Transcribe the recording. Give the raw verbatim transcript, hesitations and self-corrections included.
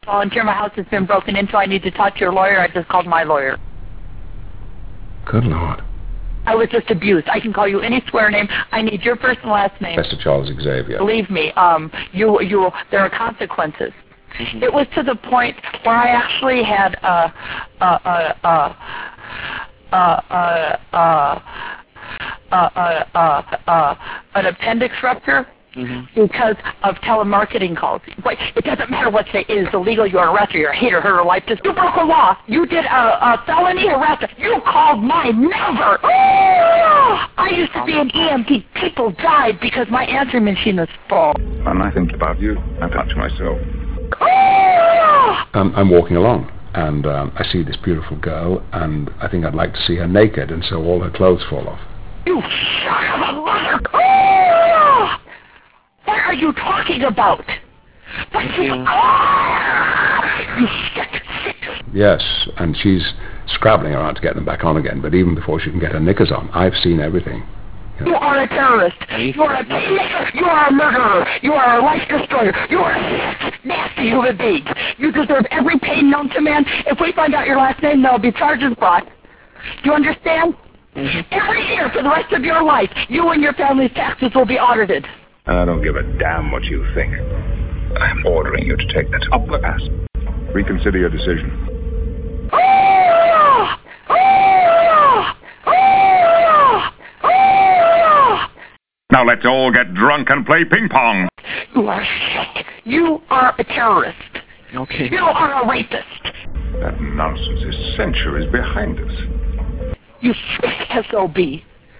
volunteer. My house has been broken into. I need to talk to your lawyer. I just called my lawyer. Good Lord. I was just abused. I can call you any swear name. I need your first and last name. Mister Charles Xavier. Believe me, um, you, you, there are consequences. Mm-hmm. It was to the point where I actually had a, a, a, a, a, a, a, a, a, a, a an appendix rupture. Mm-hmm. Because of telemarketing calls. But it doesn't matter what they is illegal, you're arrested, you're a hate or hurt or life. You broke a law. You did a, a felony arrest. You called my number. Oh! I used to be an E M T. People died because my answering machine was full. When I think about you, I touch myself. Oh! Um, I'm walking along, and um, I see this beautiful girl, and I think I'd like to see her naked, and so all her clothes fall off. You son of a mother! Oh! What are you talking about? What you... Oh! You sick, sick. Yes, and she's scrabbling around to get them back on again, but even before she can get her knickers on, I've seen everything. You, know. You are a terrorist. You are a painmaker. You are a murderer. You are a life destroyer. You are a nasty human being. You deserve every pain known to man. If we find out your last name, there'll be charges brought. Do you understand? Mm-hmm. Every year for the rest of your life, you and your family's taxes will be audited. I don't give a damn what you think. I'm ordering you to take that up the pass. Reconsider your decision. Oh! Oh! Oh! Oh! Now let's all get drunk and play ping pong. You are sick. You are a terrorist. Okay. You are a rapist. That nonsense is centuries behind us. You sick S O B.